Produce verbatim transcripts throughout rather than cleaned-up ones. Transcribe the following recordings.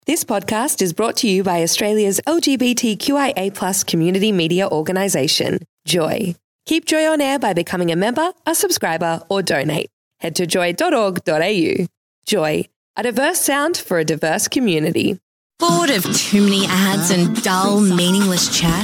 This podcast is brought to you by Australia's L G B T Q I A plus community media organisation, Joy. Keep Joy on air by becoming a member, a subscriber or donate. Head to joy dot org dot a u. Joy, a diverse sound for a diverse community. Bored of too many ads and dull, meaningless chat?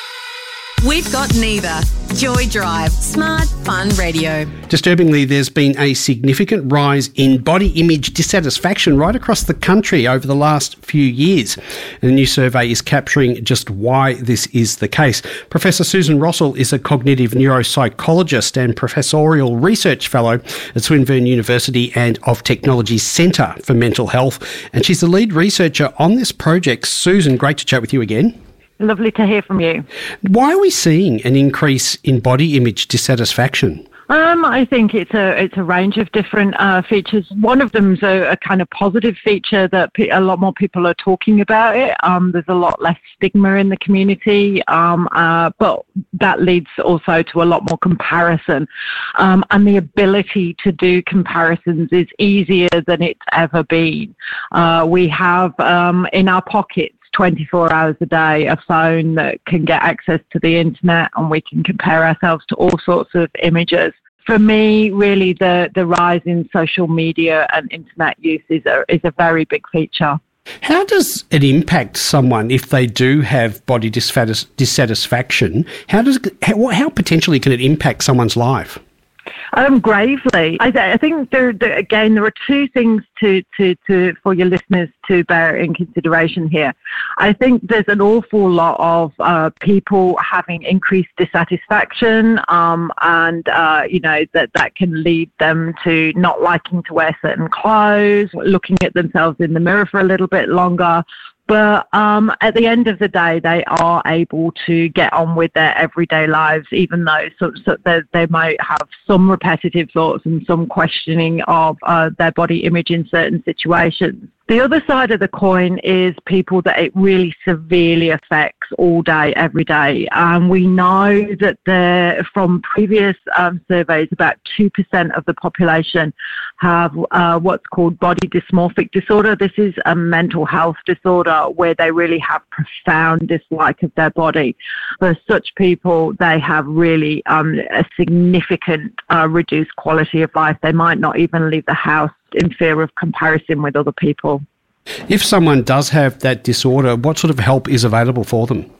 We've got neither. Joy Drive. Smart, fun radio. Disturbingly, there's been a significant rise in body image dissatisfaction right across the country over the last few years. And a new survey is capturing just why this is the case. Professor Susan Rossell is a cognitive neuropsychologist and professorial research fellow at Swinburne University and of Technology's Centre for Mental Health. And she's the lead researcher on this project. Susan, great to chat with you again. Lovely to hear from you. Why are we seeing an increase in body image dissatisfaction? Um, I think it's a it's a range of different uh, features. One of them's a, a kind of positive feature that pe- a lot more people are talking about it. Um, there's a lot less stigma in the community, um, uh, but that leads also to a lot more comparison. Um, and the ability to do comparisons is easier than it's ever been. Uh, we have um, in our pockets twenty-four hours a day, a phone that can get access to the internet, and we can compare ourselves to all sorts of images. For me, really, the, the rise in social media and internet use is a, is a very big feature. How does it impact someone if they do have body dissatis- dissatisfaction? How does how, how potentially can it impact someone's life? Um, gravely. I, th- I think, there, there, again, there are two things to, to, to for your listeners to bear in consideration here. I think there's an awful lot of uh, people having increased dissatisfaction, um, and, uh, you know, that, that can lead them to not liking to wear certain clothes, looking at themselves in the mirror for a little bit longer. But um, at the end of the day, they are able to get on with their everyday lives, even though so, so they, they might have some repetitive thoughts and some questioning of uh, their body image in certain situations. The other side of the coin is people that it really severely affects all day, every day. And we know that the, from previous um, surveys, about two percent of the population have uh, what's called body dysmorphic disorder. This is a mental health disorder where they really have profound dislike of their body. For such people, they have really um, a significant uh, reduced quality of life. They might not even leave the house in fear of comparison with other people. If someone does have that disorder, what sort of help is available for them?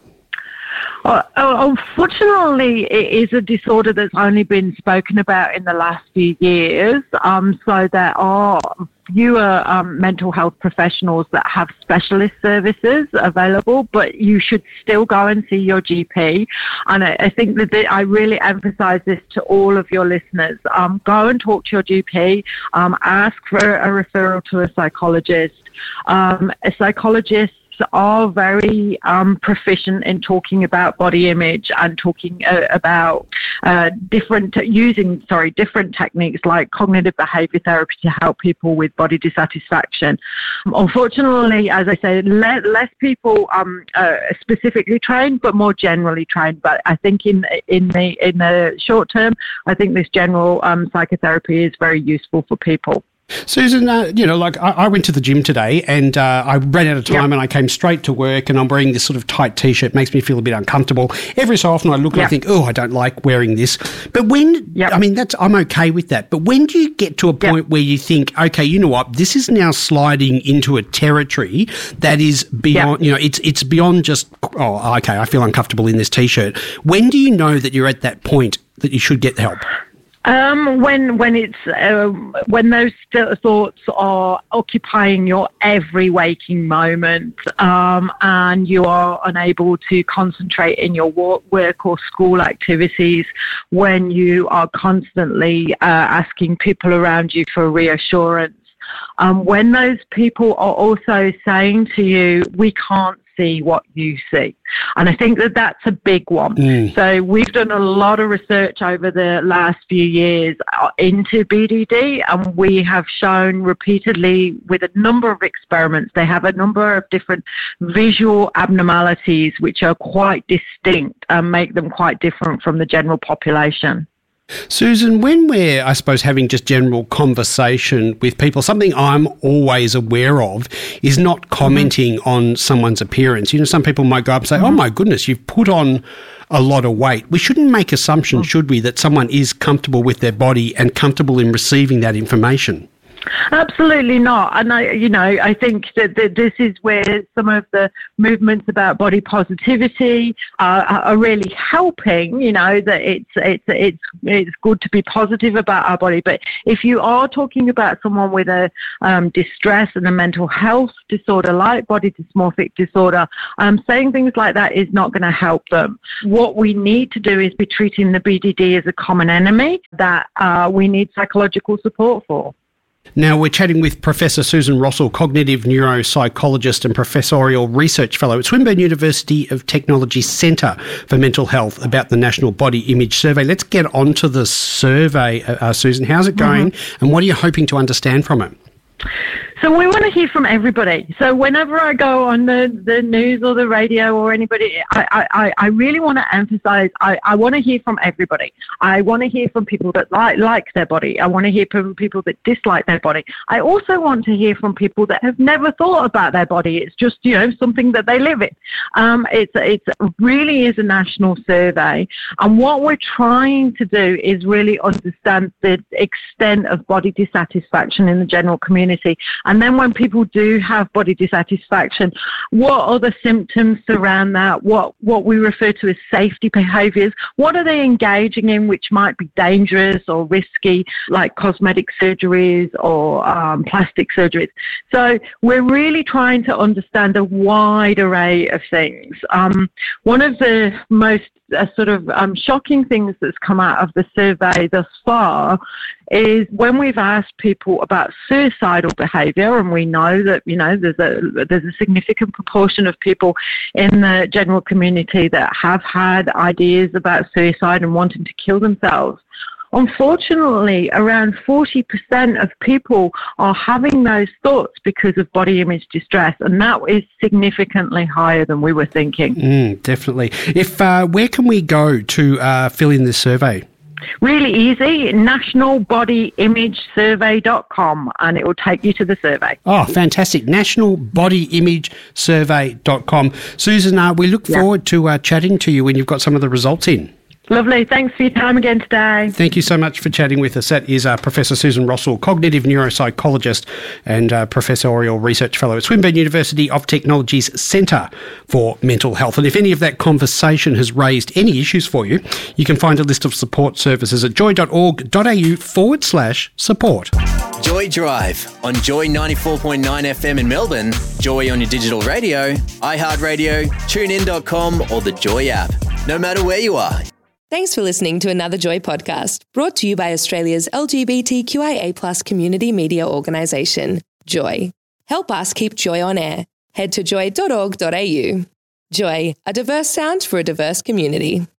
Uh, unfortunately, it is a disorder that's only been spoken about in the last few years. Um, so there are fewer um, mental health professionals that have specialist services available, but you should still go and see your G P. And I, I think that the, I really emphasise this to all of your listeners. Um, go and talk to your G P. Um, ask for a referral to a psychologist. Um, a psychologist are very um, proficient in talking about body image and talking uh, about uh, different using sorry different techniques like cognitive behaviour therapy to help people with body dissatisfaction. Unfortunately, as I said, le- less people um, uh, specifically trained, but more generally trained. But I think in in the in the short term, I think this general um, psychotherapy is very useful for people. Susan, uh, you know, like I, I went to the gym today and uh, I ran out of time, yep. and I came straight to work, and I'm wearing this sort of tight T-shirt, makes me feel a bit uncomfortable. Every so often I look, yep. and I think, oh, I don't like wearing this. But when, yep. I mean, that's I'm okay with that. But when do you get to a point yep. where you think, okay, you know what, this is now sliding into a territory that is beyond, yep. you know, it's it's beyond just, oh, okay, I feel uncomfortable in this T-shirt. When do you know that you're at that point that you should get help? Um, when when it's uh, when those st- thoughts are occupying your every waking moment, um, and you are unable to concentrate in your work or school activities, when you are constantly uh, asking people around you for reassurance, um, when those people are also saying to you, "We can't see what you see." And I think that that's a big one. Mm. So we've done a lot of research over the last few years into B D D, and we have shown repeatedly with a number of experiments, they have a number of different visual abnormalities which are quite distinct and make them quite different from the general population. Susan, when we're, I suppose, having just general conversation with people, something I'm always aware of is not commenting mm-hmm. on someone's appearance. You know, some people might go up and say, mm-hmm. oh, my goodness, you've put on a lot of weight. We shouldn't make assumptions, mm-hmm. should we, that someone is comfortable with their body and comfortable in receiving that information? Absolutely not. And I, you know, I think that, that this is where some of the movements about body positivity uh, are really helping. You know, that it's it's it's it's good to be positive about our body. But if you are talking about someone with a um, distress and a mental health disorder like body dysmorphic disorder, um, saying things like that is not going to help them. What we need to do is be treating the B D D as a common enemy that uh, we need psychological support for. Now, we're chatting with Professor Susan Rossell, cognitive neuropsychologist and professorial research fellow at Swinburne University of Technology Centre for Mental Health, about the National Body Image Survey. Let's get on to the survey, uh, Susan. How's it going, mm-hmm. and what are you hoping to understand from it? So we want to hear from everybody. So whenever I go on the, the news or the radio or anybody, I, I, I really want to emphasize, I, I want to hear from everybody. I want to hear from people that like, like their body. I want to hear from people that dislike their body. I also want to hear from people that have never thought about their body. It's just, you know, something that they live in. Um, it's, it's really is a national survey. And what we're trying to do is really understand the extent of body dissatisfaction in the general community. And then when people do have body dissatisfaction, what are the symptoms surround that? What what we refer to as safety behaviours? What are they engaging in which might be dangerous or risky, like cosmetic surgeries or um, plastic surgeries? So we're really trying to understand a wide array of things. Um, one of the most uh, sort of um, shocking things that's come out of the survey thus far is when we've asked people about suicidal behaviour, and we know that, you know, there's a there's a significant proportion of people in the general community that have had ideas about suicide and wanting to kill themselves. Unfortunately, around forty percent of people are having those thoughts because of body image distress, and that is significantly higher than we were thinking. Mm, definitely. If uh, where can we go to uh, fill in this survey? Really easy, national body image survey dot com, and it will take you to the survey. Oh, fantastic. national body image survey dot com. Susan, uh, we look yeah. forward to uh, chatting to you when you've got some of the results in. Lovely. Thanks for your time again today. Thank you so much for chatting with us. That is uh, Professor Susan Rossell, cognitive neuropsychologist and uh, professorial research fellow at Swinburne University of Technology's Centre for Mental Health. And if any of that conversation has raised any issues for you, you can find a list of support services at joy.org.au forward slash support. Joy Drive on Joy ninety-four point nine F M in Melbourne, Joy on your digital radio, iHeartRadio, tune in dot com or the Joy app. No matter where you are. Thanks for listening to another Joy podcast, brought to you by Australia's L G B T Q I A plus community media organisation, Joy. Help us keep Joy on air. Head to joy dot org dot a u. Joy, a diverse sound for a diverse community.